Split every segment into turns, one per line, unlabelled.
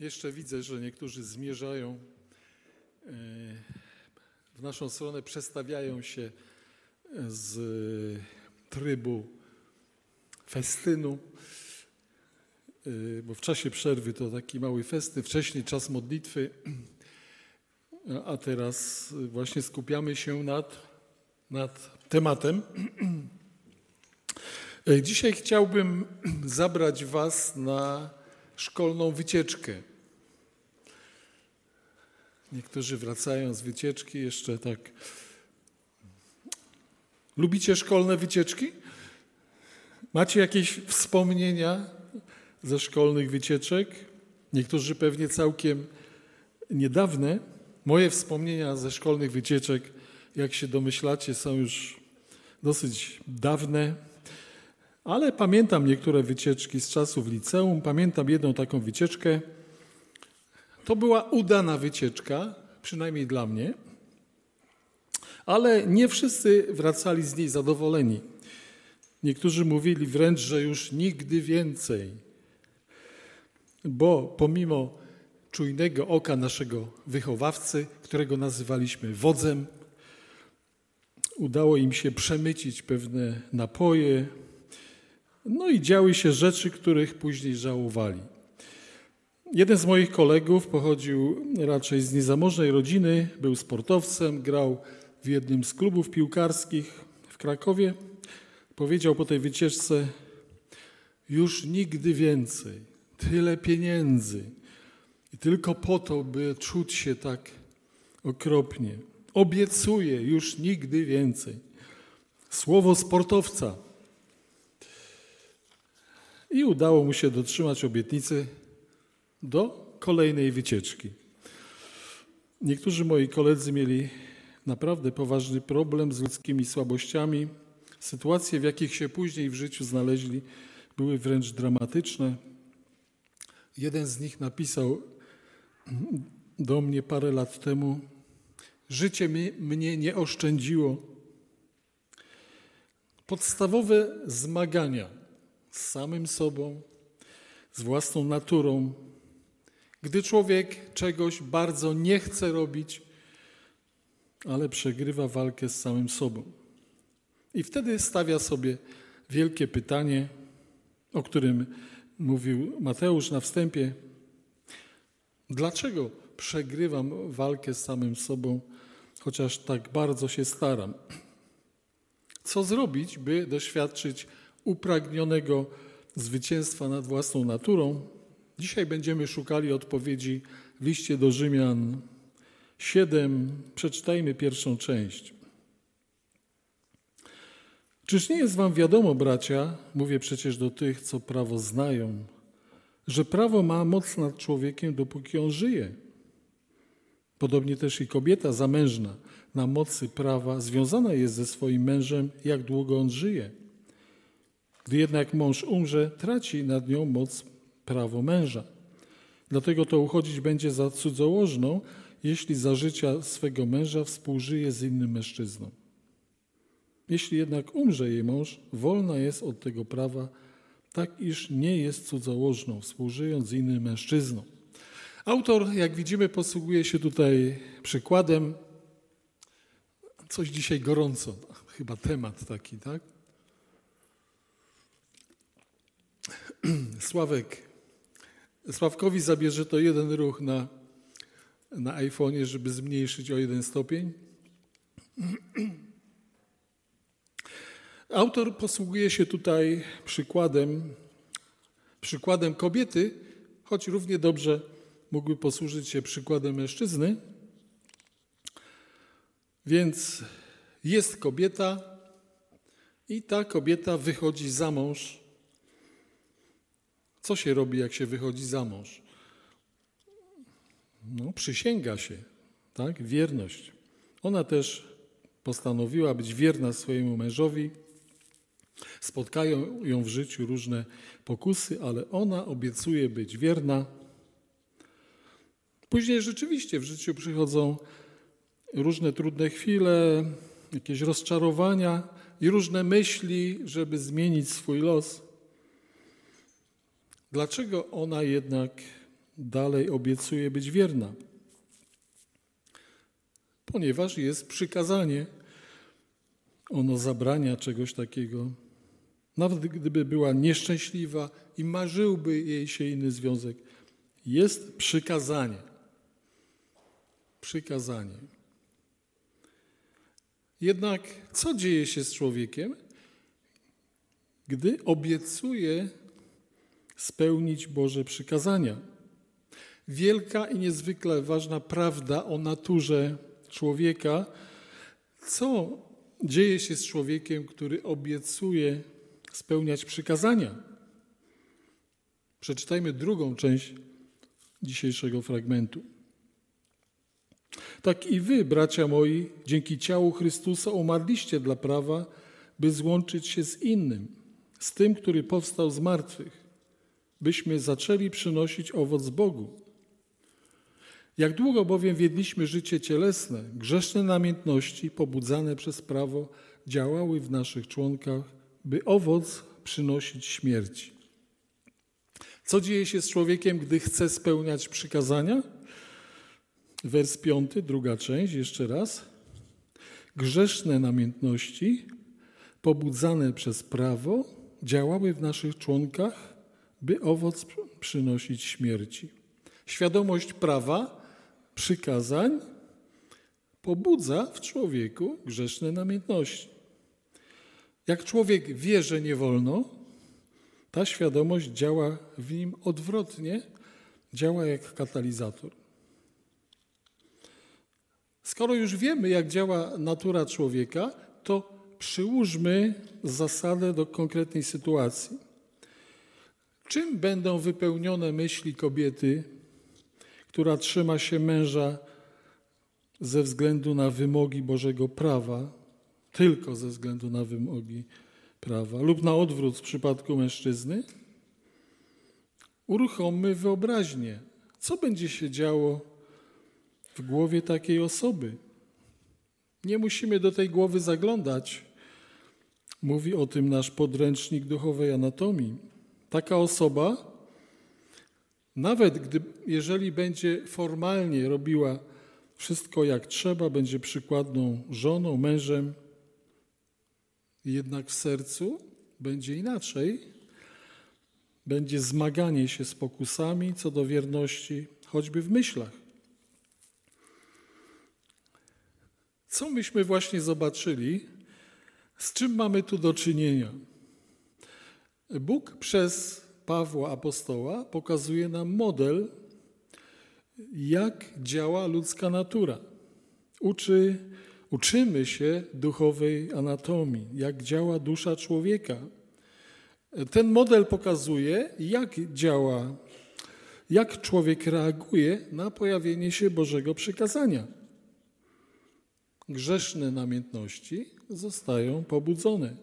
Jeszcze widzę, że niektórzy zmierzają w naszą stronę, przestawiają się z trybu festynu, bo w czasie przerwy to taki mały festyn, wcześniej czas modlitwy, a teraz właśnie skupiamy się nad tematem. Dzisiaj chciałbym zabrać Was na szkolną wycieczkę. Niektórzy wracają z wycieczki jeszcze tak. Lubicie szkolne wycieczki? Macie jakieś wspomnienia ze szkolnych wycieczek? Niektórzy pewnie całkiem niedawne. Moje wspomnienia ze szkolnych wycieczek, jak się domyślacie, są już dosyć dawne, ale pamiętam niektóre wycieczki z czasów liceum. Pamiętam jedną taką wycieczkę. To była udana wycieczka, przynajmniej dla mnie, ale nie wszyscy wracali z niej zadowoleni. Niektórzy mówili wręcz, że już nigdy więcej, bo pomimo czujnego oka naszego wychowawcy, którego nazywaliśmy wodzem, udało im się przemycić pewne napoje, no i działy się rzeczy, których później żałowali. Jeden z moich kolegów pochodził raczej z niezamożnej rodziny, był sportowcem, grał w jednym z klubów piłkarskich w Krakowie. Powiedział po tej wycieczce: już nigdy więcej, tyle pieniędzy i tylko po to, by czuć się tak okropnie. Obiecuję, już nigdy więcej. Słowo sportowca. I udało mu się dotrzymać obietnicy do kolejnej wycieczki. Niektórzy moi koledzy mieli naprawdę poważny problem z ludzkimi słabościami. Sytuacje, w jakich się później w życiu znaleźli, były wręcz dramatyczne. Jeden z nich napisał do mnie parę lat temu: życie mnie nie oszczędziło. Podstawowe zmagania z samym sobą, z własną naturą. Gdy człowiek czegoś bardzo nie chce robić, ale przegrywa walkę z samym sobą. I wtedy stawia sobie wielkie pytanie, o którym mówił Mateusz na wstępie. Dlaczego przegrywam walkę z samym sobą, chociaż tak bardzo się staram? Co zrobić, by doświadczyć upragnionego zwycięstwa nad własną naturą? Dzisiaj będziemy szukali odpowiedzi w liście do Rzymian 7. Przeczytajmy pierwszą część. Czyż nie jest wam wiadomo, bracia, mówię przecież do tych, co prawo znają, że prawo ma moc nad człowiekiem, dopóki on żyje. Podobnie też i kobieta zamężna na mocy prawa związana jest ze swoim mężem, jak długo on żyje. Gdy jednak mąż umrze, traci nad nią moc prawo męża. Dlatego to uchodzić będzie za cudzołożną, jeśli za życia swego męża współżyje z innym mężczyzną. Jeśli jednak umrze jej mąż, wolna jest od tego prawa, tak iż nie jest cudzołożną, współżyjąc z innym mężczyzną. Autor, jak widzimy, posługuje się tutaj przykładem. Coś dzisiaj gorąco, chyba temat taki, tak? Sławkowi zabierze to jeden ruch na iPhone'ie, żeby zmniejszyć o 1 stopień. Autor posługuje się tutaj przykładem kobiety, choć równie dobrze mógłby posłużyć się przykładem mężczyzny. Więc jest kobieta i ta kobieta wychodzi za mąż. Co się robi, jak się wychodzi za mąż? Przysięga się, tak? Wierność. Ona też postanowiła być wierna swojemu mężowi. Spotkają ją w życiu różne pokusy, ale ona obiecuje być wierna. Później rzeczywiście w życiu przychodzą różne trudne chwile, jakieś rozczarowania i różne myśli, żeby zmienić swój los. Dlaczego ona jednak dalej obiecuje być wierna, ponieważ jest przykazanie. Ono zabrania czegoś takiego. Nawet gdyby była nieszczęśliwa i marzyłby jej się inny związek, jest przykazanie. Przykazanie. Jednak co dzieje się z człowiekiem, gdy obiecuje spełnić Boże przykazania? Wielka i niezwykle ważna prawda o naturze człowieka. Co dzieje się z człowiekiem, który obiecuje spełniać przykazania? Przeczytajmy drugą część dzisiejszego fragmentu. Tak i wy, bracia moi, dzięki ciału Chrystusa umarliście dla prawa, by złączyć się z innym, z tym, który powstał z martwych, byśmy zaczęli przynosić owoc Bogu. Jak długo bowiem wiedliśmy życie cielesne, grzeszne namiętności pobudzane przez prawo działały w naszych członkach, by owoc przynosić śmierci. Co dzieje się z człowiekiem, gdy chce spełniać przykazania? Wers 5, druga część, jeszcze raz. Grzeszne namiętności pobudzane przez prawo działały w naszych członkach, by owoc przynosić śmierci. Świadomość prawa, przykazań pobudza w człowieku grzeszne namiętności. Jak człowiek wie, że nie wolno, ta świadomość działa w nim odwrotnie, działa jak katalizator. Skoro już wiemy, jak działa natura człowieka, to przyłóżmy zasadę do konkretnej sytuacji. Czym będą wypełnione myśli kobiety, która trzyma się męża ze względu na wymogi Bożego prawa, tylko ze względu na wymogi prawa, lub na odwrót w przypadku mężczyzny? Uruchommy wyobraźnię. Co będzie się działo w głowie takiej osoby? Nie musimy do tej głowy zaglądać. Mówi o tym nasz podręcznik duchowej anatomii. Taka osoba, nawet jeżeli będzie formalnie robiła wszystko jak trzeba, będzie przykładną żoną, mężem, jednak w sercu będzie inaczej. Będzie zmaganie się z pokusami co do wierności, choćby w myślach. Co myśmy właśnie zobaczyli? Z czym mamy tu do czynienia? Bóg przez Pawła apostoła pokazuje nam model, jak działa ludzka natura. Uczymy się duchowej anatomii, jak działa dusza człowieka. Ten model pokazuje, jak działa, jak człowiek reaguje na pojawienie się Bożego przykazania. Grzeszne namiętności zostają pobudzone.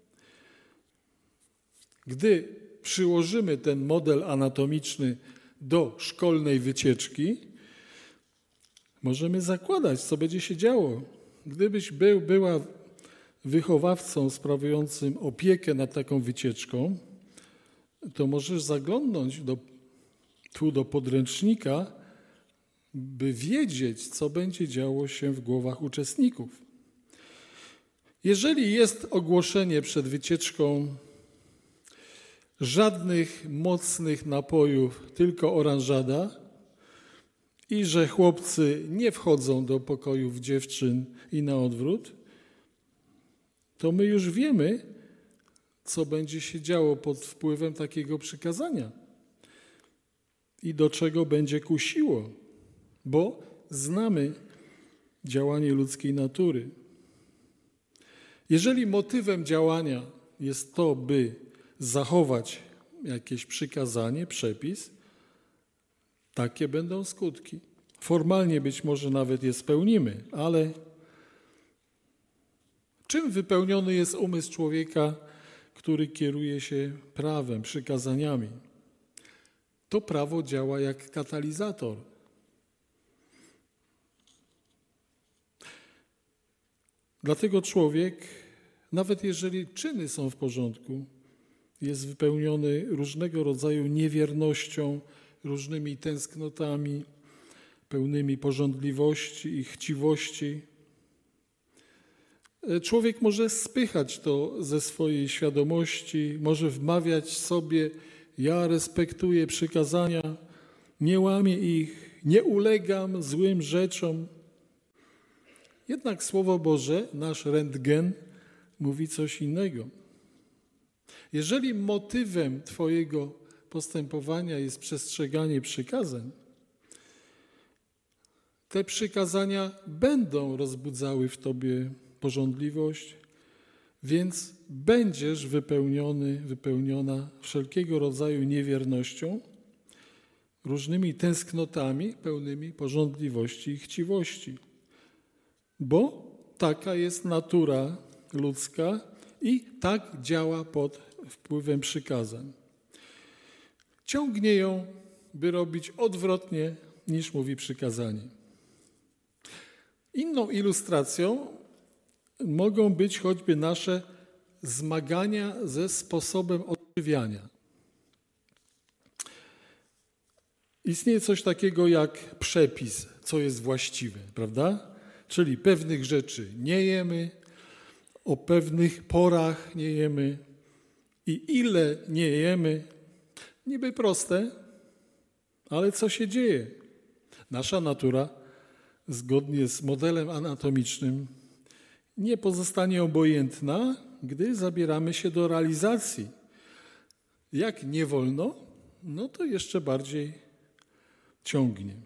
Gdy przyłożymy ten model anatomiczny do szkolnej wycieczki, możemy zakładać, co będzie się działo. Gdybyś była wychowawcą sprawującym opiekę nad taką wycieczką, to możesz zaglądnąć do podręcznika, by wiedzieć, co będzie działo się w głowach uczestników. Jeżeli jest ogłoszenie przed wycieczką żadnych mocnych napojów, tylko oranżada i że chłopcy nie wchodzą do pokojów dziewczyn i na odwrót, to my już wiemy, co będzie się działo pod wpływem takiego przykazania i do czego będzie kusiło, bo znamy działanie ludzkiej natury. Jeżeli motywem działania jest to, by zachować jakieś przykazanie, przepis, takie będą skutki. Formalnie być może nawet je spełnimy, ale czym wypełniony jest umysł człowieka, który kieruje się prawem, przykazaniami? To prawo działa jak katalizator. Dlatego człowiek, nawet jeżeli czyny są w porządku, jest wypełniony różnego rodzaju niewiernością, różnymi tęsknotami, pełnymi pożądliwości i chciwości. Człowiek może spychać to ze swojej świadomości, może wmawiać sobie: ja respektuję przykazania, nie łamię ich, nie ulegam złym rzeczom. Jednak Słowo Boże, nasz rentgen, mówi coś innego. Jeżeli motywem Twojego postępowania jest przestrzeganie przykazań, te przykazania będą rozbudzały w Tobie pożądliwość, więc będziesz wypełniona wszelkiego rodzaju niewiernością, różnymi tęsknotami pełnymi pożądliwości i chciwości. Bo taka jest natura ludzka i tak działa pod wpływem przykazań. Ciągnie ją, by robić odwrotnie, niż mówi przykazanie. Inną ilustracją mogą być choćby nasze zmagania ze sposobem odżywiania. Istnieje coś takiego jak przepis, co jest właściwe, prawda? Czyli pewnych rzeczy nie jemy, o pewnych porach nie jemy i ile nie jemy. Niby proste, ale co się dzieje? Nasza natura, zgodnie z modelem anatomicznym, nie pozostanie obojętna, gdy zabieramy się do realizacji. Jak nie wolno, no to jeszcze bardziej ciągnie.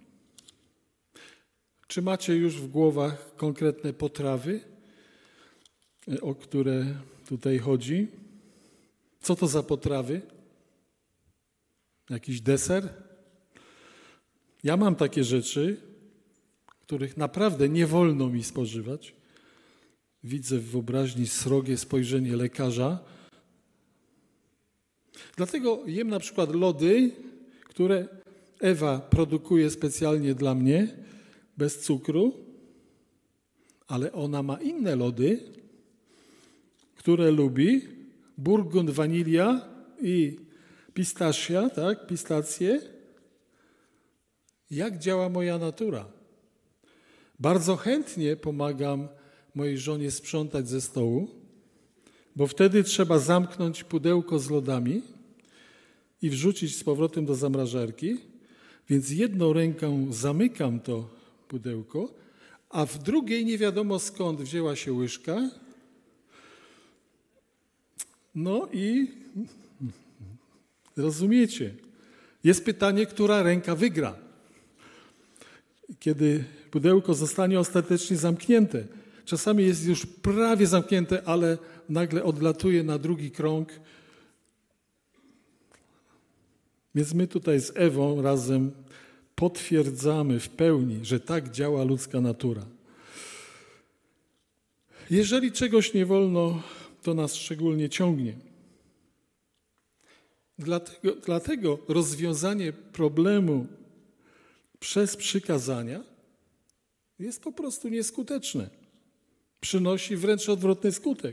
Czy macie już w głowach konkretne potrawy, o które tutaj chodzi? Co to za potrawy? Jakiś deser? Ja mam takie rzeczy, których naprawdę nie wolno mi spożywać. Widzę w wyobraźni srogie spojrzenie lekarza. Dlatego jem na przykład lody, które Ewa produkuje specjalnie dla mnie, bez cukru, ale ona ma inne lody, które lubi, burgund, wanilia i pistachia, tak, pistacje. Jak działa moja natura? Bardzo chętnie pomagam mojej żonie sprzątać ze stołu, bo wtedy trzeba zamknąć pudełko z lodami i wrzucić z powrotem do zamrażarki, więc jedną ręką zamykam to pudełko, a w drugiej nie wiadomo skąd wzięła się łyżka. No i rozumiecie, jest pytanie, która ręka wygra, kiedy pudełko zostanie ostatecznie zamknięte. Czasami jest już prawie zamknięte, ale nagle odlatuje na drugi krąg. Więc my tutaj z Ewą razem potwierdzamy w pełni, że tak działa ludzka natura. Jeżeli czegoś nie wolno, to nas szczególnie ciągnie. Dlatego rozwiązanie problemu przez przykazania jest po prostu nieskuteczne. Przynosi wręcz odwrotny skutek.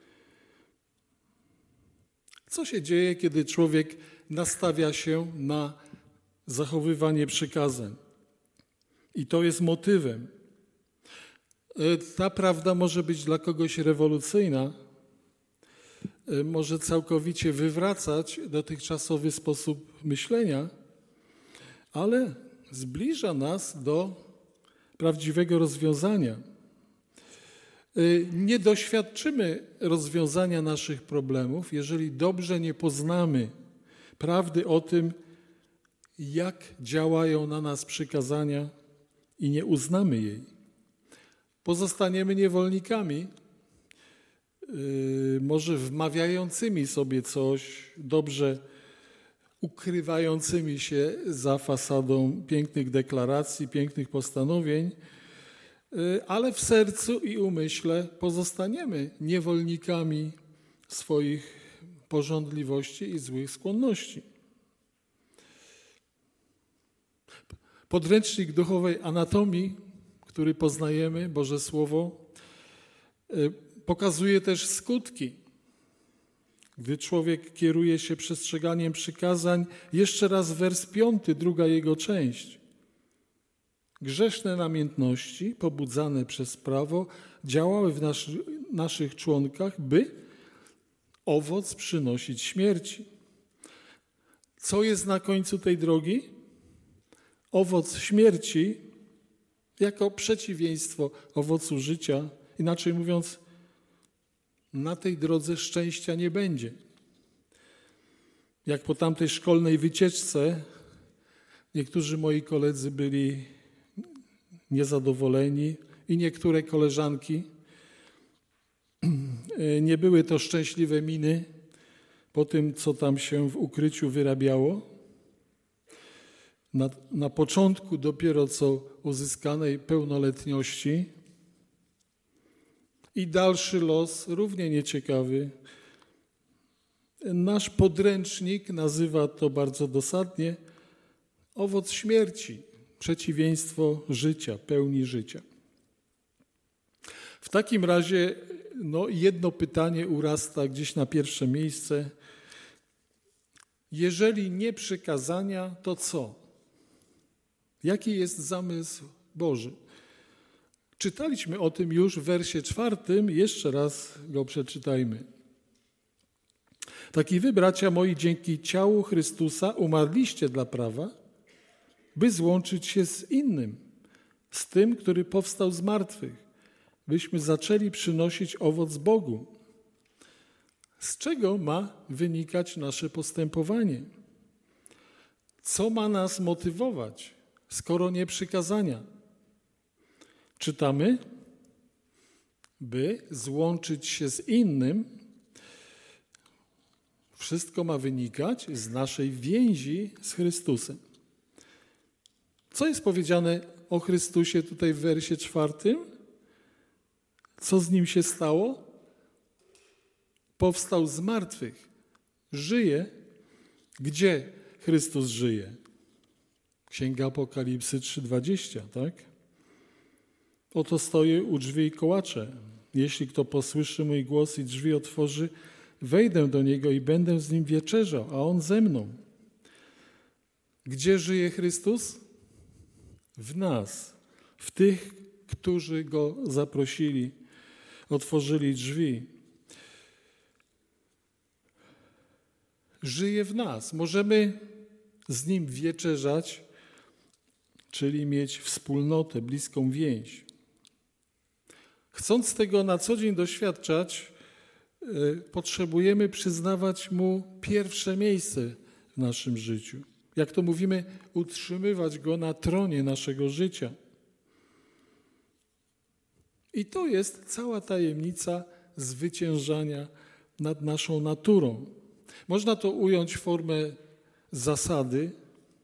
Co się dzieje, kiedy człowiek nastawia się na zachowywanie przykazań? I to jest motywem. Ta prawda może być dla kogoś rewolucyjna, może całkowicie wywracać dotychczasowy sposób myślenia, ale zbliża nas do prawdziwego rozwiązania. Nie doświadczymy rozwiązania naszych problemów, jeżeli dobrze nie poznamy prawdy o tym, jak działają na nas przykazania i nie uznamy jej. Pozostaniemy niewolnikami, może wmawiającymi sobie coś, dobrze ukrywającymi się za fasadą pięknych deklaracji, pięknych postanowień, ale w sercu i umyśle pozostaniemy niewolnikami swoich pożądliwości i złych skłonności. Podręcznik duchowej anatomii, który poznajemy, Boże Słowo, pokazuje też skutki, Gdy człowiek kieruje się przestrzeganiem przykazań, jeszcze raz wers 5, druga jego część. Grzeszne namiętności, pobudzane przez prawo, działały w naszych członkach, by owoc przynosić śmierci. Co jest na końcu tej drogi? Owoc śmierci jako przeciwieństwo owocu życia. Inaczej mówiąc, na tej drodze szczęścia nie będzie. Jak po tamtej szkolnej wycieczce niektórzy moi koledzy byli niezadowoleni i niektóre koleżanki. Nie były to szczęśliwe miny po tym, co tam się w ukryciu wyrabiało. Na początku dopiero co uzyskanej pełnoletności i dalszy los równie nieciekawy. Nasz podręcznik nazywa to bardzo dosadnie owoc śmierci, przeciwieństwo życia, pełni życia. W takim razie jedno pytanie urasta gdzieś na pierwsze miejsce. Jeżeli nie przykazania, to co? Jaki jest zamysł Boży? Czytaliśmy o tym już w wersie 4, jeszcze raz go przeczytajmy. Tak i wy, bracia moi, dzięki ciału Chrystusa umarliście dla prawa, by złączyć się z innym, z tym, który powstał z martwych, byśmy zaczęli przynosić owoc Bogu. Z czego ma wynikać nasze postępowanie? Co ma nas motywować, skoro nie przykazania? Czytamy, by złączyć się z innym. Wszystko ma wynikać z naszej więzi z Chrystusem. Co jest powiedziane o Chrystusie tutaj w wersie 4? Co z Nim się stało? Powstał z martwych. Żyje. Gdzie Chrystus żyje? Księga Apokalipsy 3:20, tak? Oto stoję u drzwi i kołaczę. Jeśli kto posłyszy mój głos i drzwi otworzy, wejdę do niego i będę z nim wieczerzał, a on ze mną. Gdzie żyje Chrystus? W nas, w tych, którzy Go zaprosili, otworzyli drzwi. Żyje w nas. Możemy z Nim wieczerzać, czyli mieć wspólnotę, bliską więź. Chcąc tego na co dzień doświadczać, potrzebujemy przyznawać Mu pierwsze miejsce w naszym życiu. Jak to mówimy, utrzymywać Go na tronie naszego życia. I to jest cała tajemnica zwyciężania nad naszą naturą. Można to ująć w formę zasady.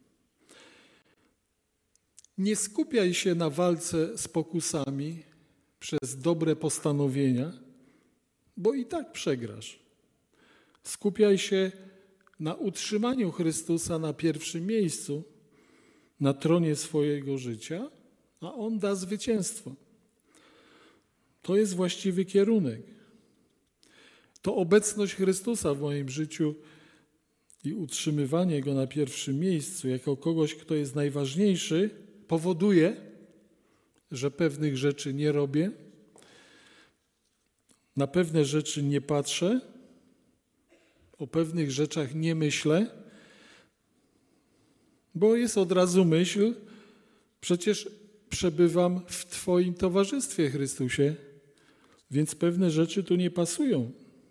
Nie skupiaj się na walce z pokusami przez dobre postanowienia, bo i tak przegrasz. Skupiaj się na utrzymaniu Chrystusa na pierwszym miejscu, na tronie swojego życia, a On da zwycięstwo. To jest właściwy kierunek. To obecność Chrystusa w moim życiu i utrzymywanie Go na pierwszym miejscu jako kogoś, kto jest najważniejszy, powoduje, że pewnych rzeczy nie robię, na pewne rzeczy nie patrzę, o pewnych rzeczach nie myślę, bo jest od razu myśl, przecież przebywam w Twoim towarzystwie, Chrystusie, więc pewne rzeczy tu nie pasują.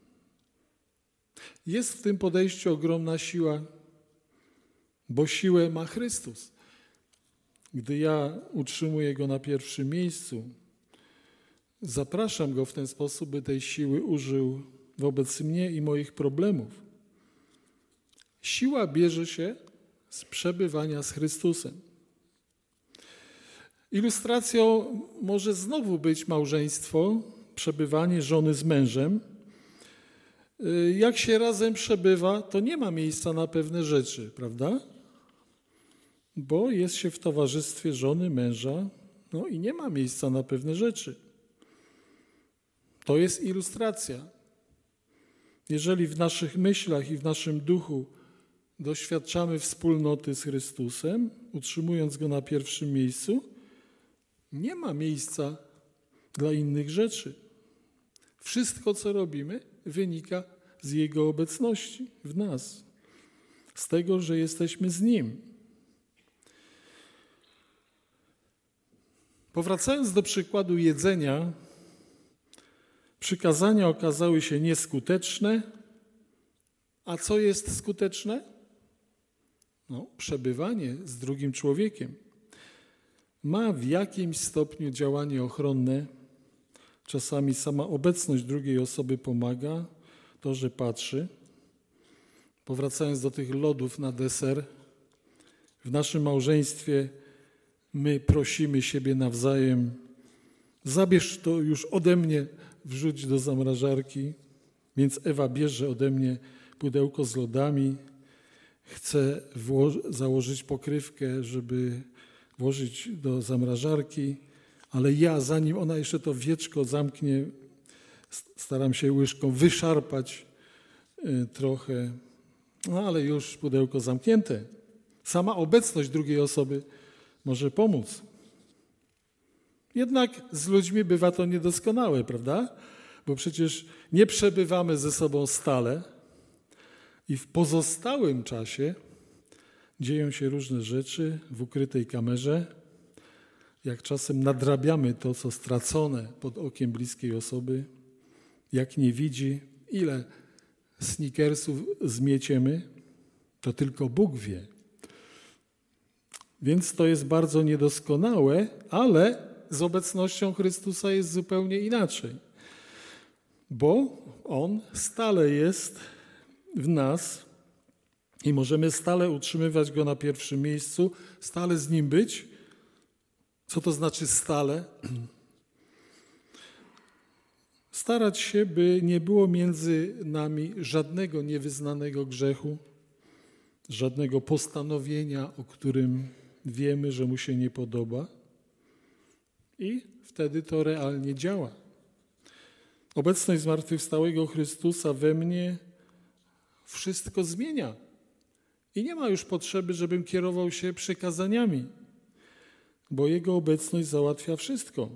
Jest w tym podejściu ogromna siła, bo siłę ma Chrystus. Gdy ja utrzymuję Go na pierwszym miejscu, zapraszam Go w ten sposób, by tej siły użył wobec mnie i moich problemów. Siła bierze się z przebywania z Chrystusem. Ilustracją może znowu być małżeństwo, przebywanie żony z mężem. Jak się razem przebywa, to nie ma miejsca na pewne rzeczy, prawda? Bo jest się w towarzystwie żony, męża, i nie ma miejsca na pewne rzeczy. To jest ilustracja. Jeżeli w naszych myślach i w naszym duchu doświadczamy wspólnoty z Chrystusem, utrzymując Go na pierwszym miejscu, nie ma miejsca dla innych rzeczy. Wszystko, co robimy, wynika z Jego obecności w nas, z tego, że jesteśmy z Nim. Powracając do przykładu jedzenia, przykazania okazały się nieskuteczne. A co jest skuteczne? Przebywanie z drugim człowiekiem. Ma w jakimś stopniu działanie ochronne. Czasami sama obecność drugiej osoby pomaga, to, że patrzy. Powracając do tych lodów na deser, w naszym małżeństwie my prosimy siebie nawzajem: zabierz to już ode mnie, wrzuć do zamrażarki. Więc Ewa bierze ode mnie pudełko z lodami, chce założyć pokrywkę, żeby włożyć do zamrażarki, ale ja, zanim ona jeszcze to wieczko zamknie, staram się łyżką wyszarpać trochę, ale już pudełko zamknięte. Sama obecność drugiej osoby może pomóc. Jednak z ludźmi bywa to niedoskonałe, prawda? Bo przecież nie przebywamy ze sobą stale i w pozostałym czasie dzieją się różne rzeczy w ukrytej kamerze. Jak czasem nadrabiamy to, co stracone pod okiem bliskiej osoby, jak nie widzi, ile snickersów zmieciemy, to tylko Bóg wie. Więc to jest bardzo niedoskonałe, ale z obecnością Chrystusa jest zupełnie inaczej. Bo On stale jest w nas i możemy stale utrzymywać Go na pierwszym miejscu, stale z Nim być. Co to znaczy stale? Starać się, by nie było między nami żadnego niewyznanego grzechu, żadnego postanowienia, o którym wiemy, że Mu się nie podoba. I wtedy to realnie działa. Obecność zmartwychwstałego Chrystusa we mnie wszystko zmienia. I nie ma już potrzeby, żebym kierował się przykazaniami, bo Jego obecność załatwia wszystko.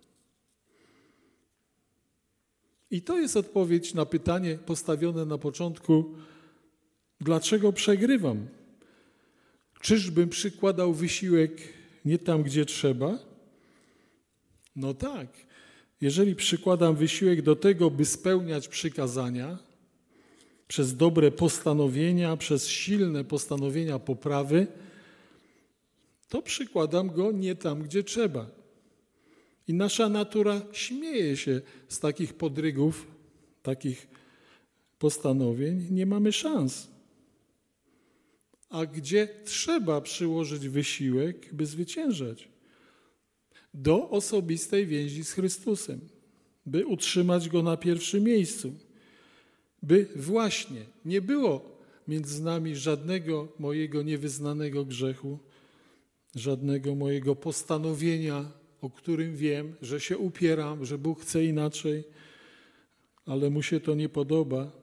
I to jest odpowiedź na pytanie postawione na początku: dlaczego przegrywam? Czyżbym przykładał wysiłek nie tam, gdzie trzeba? No tak. Jeżeli przykładam wysiłek do tego, by spełniać przykazania, przez dobre postanowienia, przez silne postanowienia poprawy, to przykładam go nie tam, gdzie trzeba. I nasza natura śmieje się z takich podrygów, takich postanowień. Nie mamy szans. A gdzie trzeba przyłożyć wysiłek, by zwyciężać? Do osobistej więzi z Chrystusem, by utrzymać Go na pierwszym miejscu, by właśnie nie było między nami żadnego mojego niewyznanego grzechu, żadnego mojego postanowienia, o którym wiem, że się upieram, że Bóg chce inaczej, ale Mu się to nie podoba.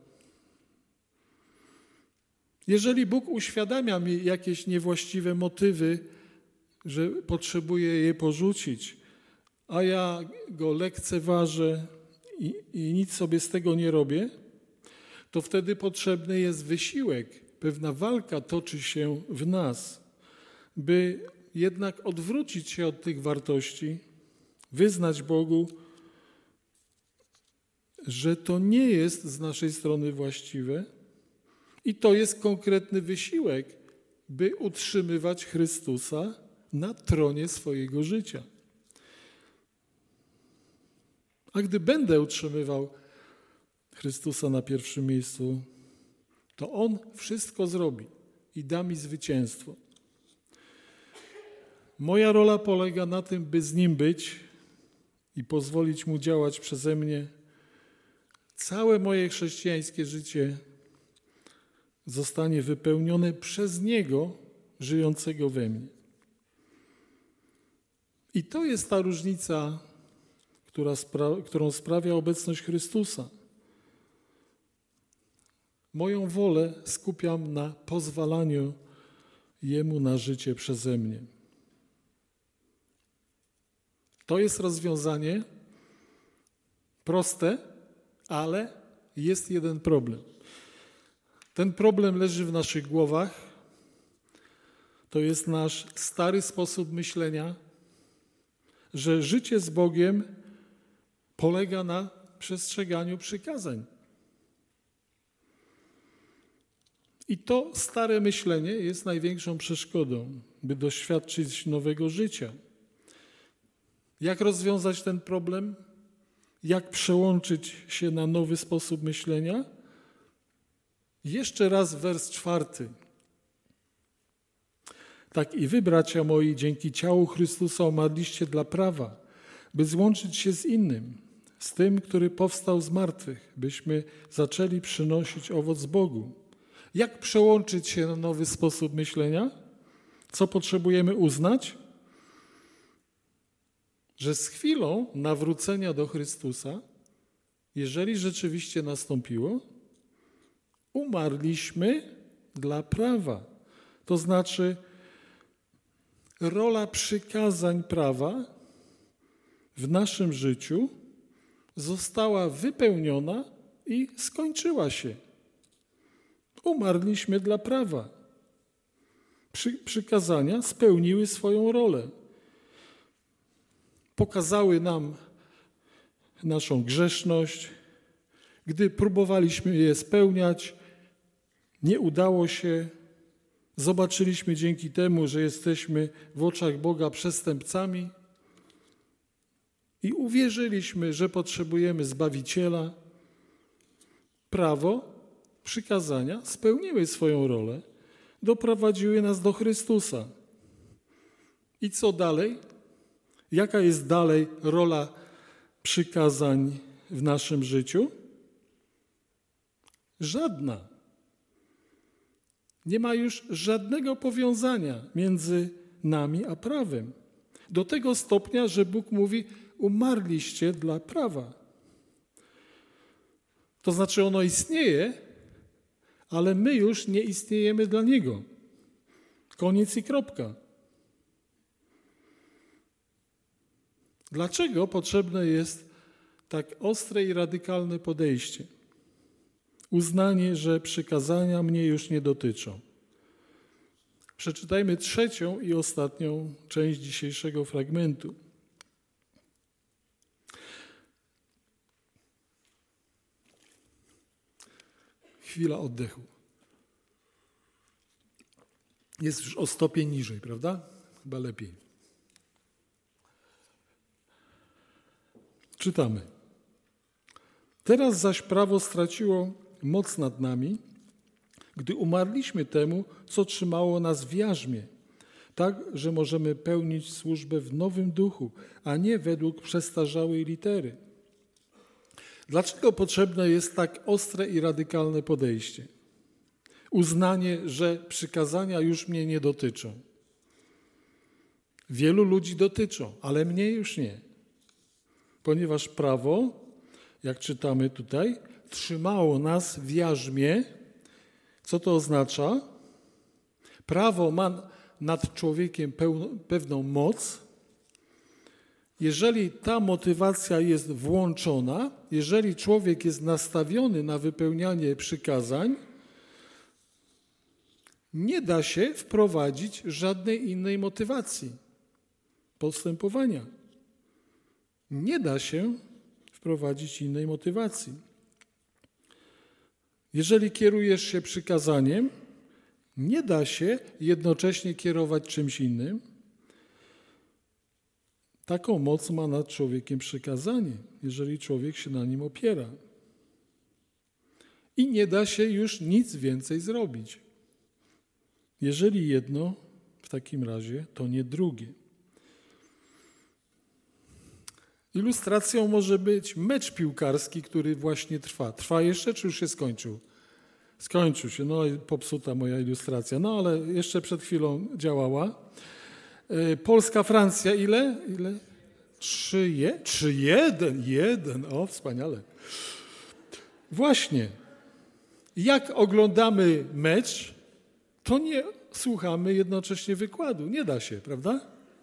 Jeżeli Bóg uświadamia mi jakieś niewłaściwe motywy, że potrzebuję je porzucić, a ja go lekceważę i nic sobie z tego nie robię, to wtedy potrzebny jest wysiłek. Pewna walka toczy się w nas, by jednak odwrócić się od tych wartości, wyznać Bogu, że to nie jest z naszej strony właściwe i to jest konkretny wysiłek, by utrzymywać Chrystusa na tronie swojego życia. A gdy będę utrzymywał Chrystusa na pierwszym miejscu, to On wszystko zrobi i da mi zwycięstwo. Moja rola polega na tym, by z Nim być i pozwolić Mu działać przeze mnie. Całe moje chrześcijańskie życie zostanie wypełnione przez Niego, żyjącego we mnie. I to jest ta różnica, którą sprawia obecność Chrystusa. Moją wolę skupiam na pozwalaniu Jemu na życie przeze mnie. To jest rozwiązanie proste, ale jest jeden problem. Ten problem leży w naszych głowach. To jest nasz stary sposób myślenia, że życie z Bogiem polega na przestrzeganiu przykazań. I to stare myślenie jest największą przeszkodą, by doświadczyć nowego życia. Jak rozwiązać ten problem? Jak przełączyć się na nowy sposób myślenia? Jeszcze raz wers 4. Tak i wy, bracia moi, dzięki ciału Chrystusa umarliście dla prawa, by złączyć się z innym, z tym, który powstał z martwych, byśmy zaczęli przynosić owoc Bogu. Jak przełączyć się na nowy sposób myślenia? Co potrzebujemy uznać? Że z chwilą nawrócenia do Chrystusa, jeżeli rzeczywiście nastąpiło, umarliśmy dla prawa. To znaczy rola przykazań prawa w naszym życiu została wypełniona i skończyła się. Umarliśmy dla prawa. Przykazania spełniły swoją rolę. Pokazały nam naszą grzeszność. Gdy próbowaliśmy je spełniać, nie udało się. Zobaczyliśmy dzięki temu, że jesteśmy w oczach Boga przestępcami i uwierzyliśmy, że potrzebujemy Zbawiciela. Prawo, przykazania spełniły swoją rolę, doprowadziły nas do Chrystusa. I co dalej? Jaka jest dalej rola przykazań w naszym życiu? Żadna. Nie ma już żadnego powiązania między nami a prawem. Do tego stopnia, że Bóg mówi, umarliście dla prawa. To znaczy ono istnieje, ale my już nie istniejemy dla Niego. Koniec i kropka. Dlaczego potrzebne jest tak ostre i radykalne podejście? Uznanie, że przykazania mnie już nie dotyczą. Przeczytajmy 3. i ostatnią część dzisiejszego fragmentu. Chwila oddechu. Jest już o stopień niżej, prawda? Chyba lepiej. Czytamy. Teraz zaś prawo straciło moc nad nami, gdy umarliśmy temu, co trzymało nas w jarzmie, tak, że możemy pełnić służbę w nowym duchu, a nie według przestarzałej litery. Dlaczego potrzebne jest tak ostre i radykalne podejście? Uznanie, że przykazania już mnie nie dotyczą. Wielu ludzi dotyczą, ale mnie już nie. Ponieważ prawo, jak czytamy tutaj, trzymało nas w jarzmie. Co to oznacza? Prawo ma nad człowiekiem pewną moc. Jeżeli ta motywacja jest włączona, jeżeli człowiek jest nastawiony na wypełnianie przykazań, nie da się wprowadzić żadnej innej motywacji postępowania. Nie da się wprowadzić innej motywacji. Jeżeli kierujesz się przykazaniem, nie da się jednocześnie kierować czymś innym. Taką moc ma nad człowiekiem przykazanie, jeżeli człowiek się na nim opiera. I nie da się już nic więcej zrobić. Jeżeli jedno, w takim razie to nie drugie. Ilustracją może być mecz piłkarski, który właśnie trwa. Trwa jeszcze, czy już się skończył? Skończył się, no i popsuta moja ilustracja. No ale jeszcze przed chwilą działała. Polska-Francja ile? 3-1. O, wspaniale. Właśnie. jak oglądamy mecz, to nie słuchamy jednocześnie wykładu. Nie da się, prawda?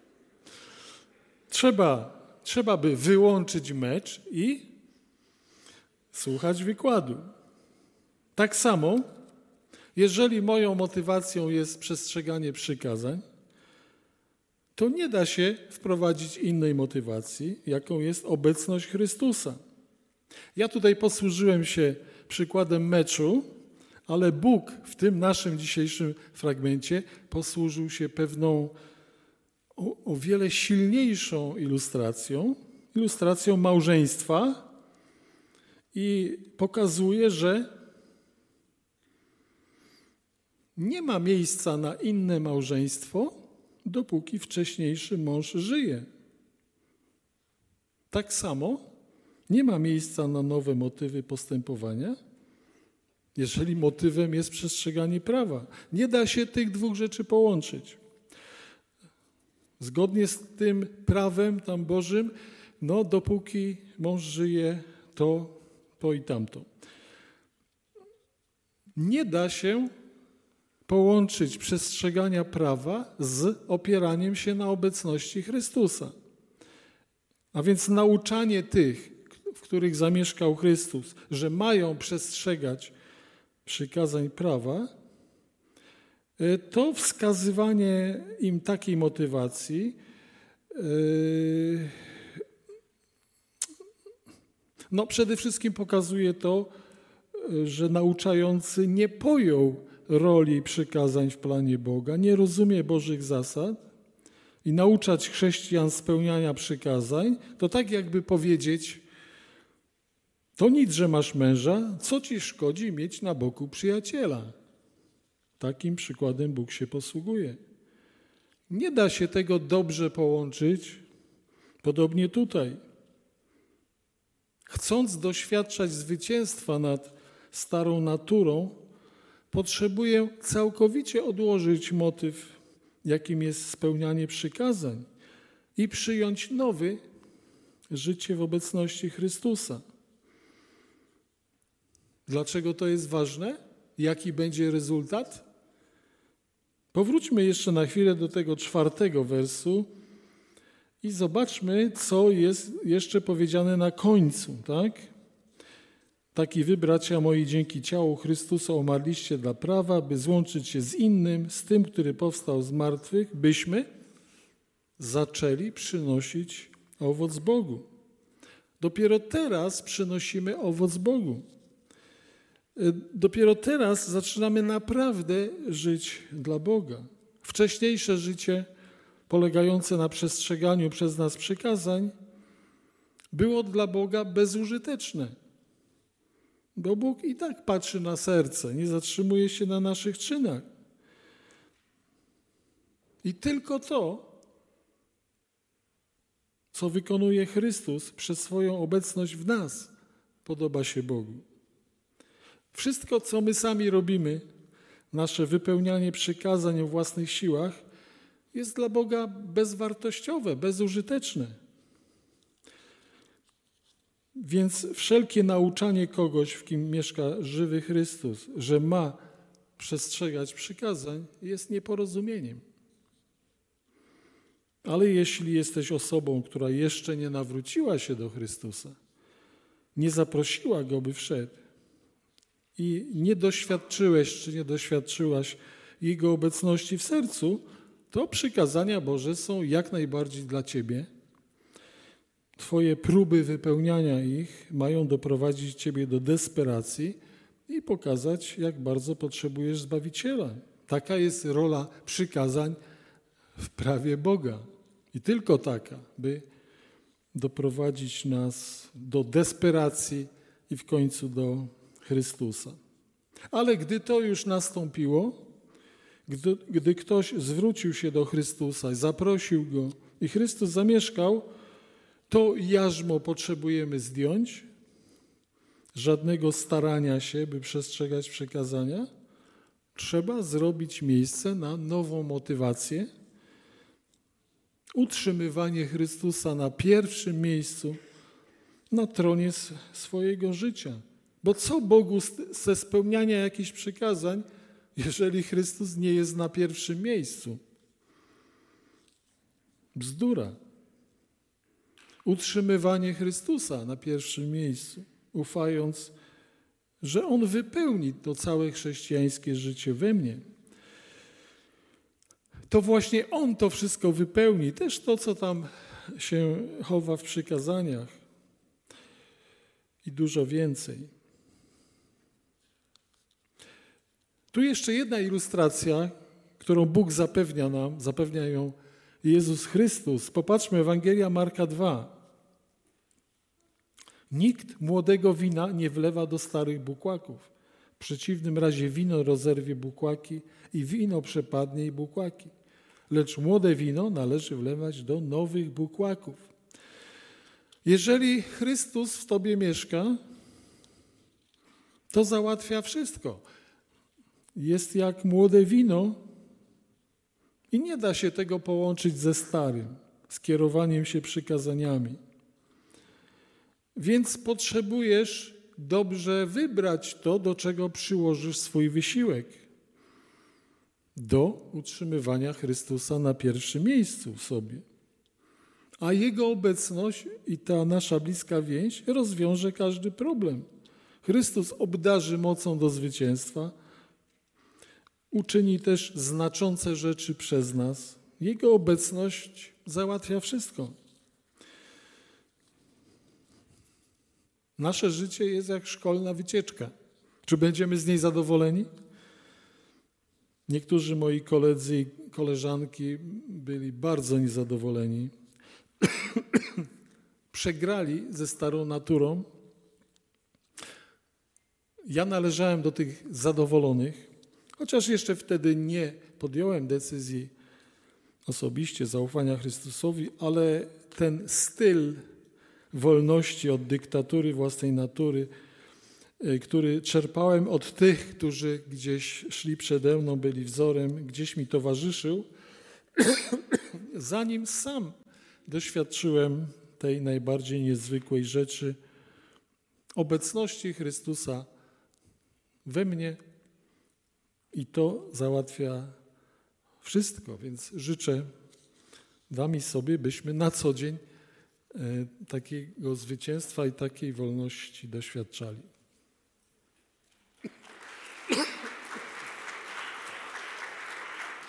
Trzeba by wyłączyć mecz i słuchać wykładu. Tak samo, jeżeli moją motywacją jest przestrzeganie przykazań, to nie da się wprowadzić innej motywacji, jaką jest obecność Chrystusa. Ja tutaj posłużyłem się przykładem meczu, ale Bóg w tym naszym dzisiejszym fragmencie posłużył się pewną o wiele silniejszą ilustracją małżeństwa i pokazuje, że nie ma miejsca na inne małżeństwo, dopóki wcześniejszy mąż żyje. Tak samo nie ma miejsca na nowe motywy postępowania, jeżeli motywem jest przestrzeganie prawa. Nie da się tych dwóch rzeczy połączyć. Zgodnie z tym prawem tam Bożym, dopóki mąż żyje, to i tamto. Nie da się połączyć przestrzegania prawa z opieraniem się na obecności Chrystusa. A więc nauczanie tych, w których zamieszkał Chrystus, że mają przestrzegać przykazań prawa, to wskazywanie im takiej motywacji przede wszystkim pokazuje to, że nauczający nie pojął roli przykazań w planie Boga, nie rozumie Bożych zasad i nauczać chrześcijan spełniania przykazań, to tak jakby powiedzieć: to nic, że masz męża, co ci szkodzi mieć na boku przyjaciela? Takim przykładem Bóg się posługuje. Nie da się tego dobrze połączyć, podobnie tutaj. Chcąc doświadczać zwycięstwa nad starą naturą, potrzebuję całkowicie odłożyć motyw, jakim jest spełnianie przykazań i przyjąć nowy, życie w obecności Chrystusa. Dlaczego to jest ważne? Jaki będzie rezultat? Powróćmy jeszcze na chwilę do tego 4 wersu i zobaczmy, co jest jeszcze powiedziane na końcu, tak? Tak i wy, bracia moi, dzięki ciału Chrystusa umarliście dla prawa, by złączyć się z innym, z tym, który powstał z martwych, byśmy zaczęli przynosić owoc Bogu. Dopiero teraz przynosimy owoc Bogu. Dopiero teraz zaczynamy naprawdę żyć dla Boga. Wcześniejsze życie polegające na przestrzeganiu przez nas przykazań było dla Boga bezużyteczne. Bo Bóg i tak patrzy na serce, nie zatrzymuje się na naszych czynach. I tylko to, co wykonuje Chrystus przez swoją obecność w nas, podoba się Bogu. Wszystko, co my sami robimy, nasze wypełnianie przykazań o własnych siłach, jest dla Boga bezwartościowe, bezużyteczne. Więc wszelkie nauczanie kogoś, w kim mieszka żywy Chrystus, że ma przestrzegać przykazań, jest nieporozumieniem. Ale jeśli jesteś osobą, która jeszcze nie nawróciła się do Chrystusa, nie zaprosiła Go, by wszedł i nie doświadczyłeś czy nie doświadczyłaś Jego obecności w sercu, to przykazania Boże są jak najbardziej dla Ciebie. Twoje próby wypełniania ich mają doprowadzić Ciebie do desperacji i pokazać, jak bardzo potrzebujesz Zbawiciela. Taka jest rola przykazań w prawie Boga. I tylko taka, by doprowadzić nas do desperacji i w końcu do Chrystusa. Ale gdy to już nastąpiło, gdy ktoś zwrócił się do Chrystusa, zaprosił Go i Chrystus zamieszkał, to jarzmo potrzebujemy zdjąć, żadnego starania się, by przestrzegać przykazania. Trzeba zrobić miejsce na nową motywację, utrzymywanie Chrystusa na pierwszym miejscu na tronie swojego życia. Bo co Bogu ze spełniania jakichś przykazań, jeżeli Chrystus nie jest na pierwszym miejscu? Bzdura. Utrzymywanie Chrystusa na pierwszym miejscu, ufając, że On wypełni to całe chrześcijańskie życie we mnie. To właśnie On to wszystko wypełni, też to, co tam się chowa w przykazaniach i dużo więcej. Tu jeszcze jedna ilustracja, którą Bóg zapewnia nam, zapewnia ją Jezus Chrystus. Popatrzmy, Ewangelia Marka 2. Nikt młodego wina nie wlewa do starych bukłaków. W przeciwnym razie wino rozerwie bukłaki i wino przepadnie i bukłaki. Lecz młode wino należy wlewać do nowych bukłaków. Jeżeli Chrystus w tobie mieszka, to załatwia wszystko. Jest jak młode wino i nie da się tego połączyć ze starym, z kierowaniem się przykazaniami. Więc potrzebujesz dobrze wybrać to, do czego przyłożysz swój wysiłek. Do utrzymywania Chrystusa na pierwszym miejscu w sobie. A Jego obecność i ta nasza bliska więź rozwiąże każdy problem. Chrystus obdarzy mocą do zwycięstwa, uczyni też znaczące rzeczy przez nas. Jego obecność załatwia wszystko. Nasze życie jest jak szkolna wycieczka. Czy będziemy z niej zadowoleni? Niektórzy moi koledzy i koleżanki byli bardzo niezadowoleni. Przegrali ze starą naturą. Ja należałem do tych zadowolonych, chociaż jeszcze wtedy nie podjąłem decyzji osobiście zaufania Chrystusowi, ale ten styl wolności od dyktatury własnej natury, który czerpałem od tych, którzy gdzieś szli przede mną, byli wzorem, gdzieś mi towarzyszył, zanim sam doświadczyłem tej najbardziej niezwykłej rzeczy, obecności Chrystusa we mnie i to załatwia wszystko. Więc życzę wam i sobie, byśmy na co dzień takiego zwycięstwa i takiej wolności doświadczali.